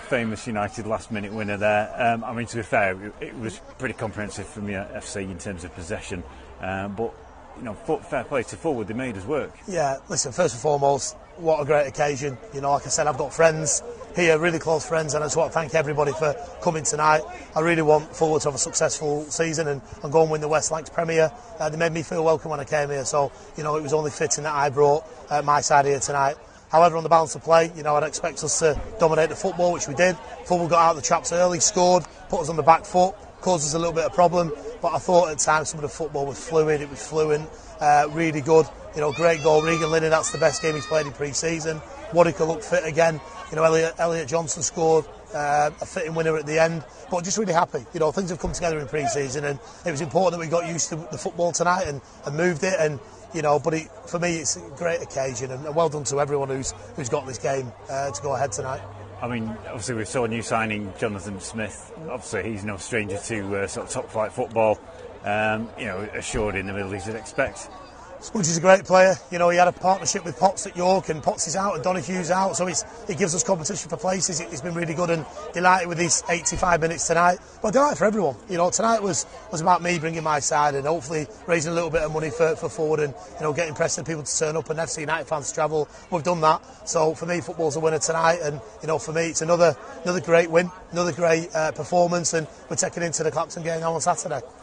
famous United last-minute winner there. I mean, to be fair, it was pretty comprehensive from your FC in terms of possession, but you know, fair play to forward, they made us work. Yeah, listen, first and foremost, what a great occasion. You know, like I said, I've got friends here, really close friends, and I just want to thank everybody for coming tonight. I really want Forward to have a successful season and go and win the West Lancs Premier. They made me feel welcome when I came here, so you know, it was only fitting that I brought my side here tonight. However, on the balance of play, you know, I'd expect us to dominate the football, which we did. Football got out of the traps early, scored, put us on the back foot, caused us a little bit of problem, but I thought at times some of the football was fluid, it was fluent, really good. You know, great goal. Regan Linney, that's the best game he's played in pre-season. Wadika looked fit again. You know, Elliot Johnson scored a fitting winner at the end. But just really happy. You know, things have come together in pre-season, and it was important that we got used to the football tonight and moved it. And you know, but for me, it's a great occasion, and well done to everyone who's got this game to go ahead tonight. I mean, obviously we saw a new signing, Jonathan Smith. Obviously he's no stranger to sort of top-flight football. You know, assured in the middle, as you'd expect. Spudge is a great player. You know, he had a partnership with Potts at York, and Potts is out and Donohue's out, so it gives us competition for places. He's been really good, and delighted with his 85 minutes tonight. But delighted for everyone. You know, tonight was about me bringing my side and hopefully raising a little bit of money for Forward, and you know, getting Preston people to turn up and FC United fans to travel. We've done that. So for me, football's a winner tonight, and you know, for me, it's another great win, another great performance, and we're taking into the Clapton game on Saturday.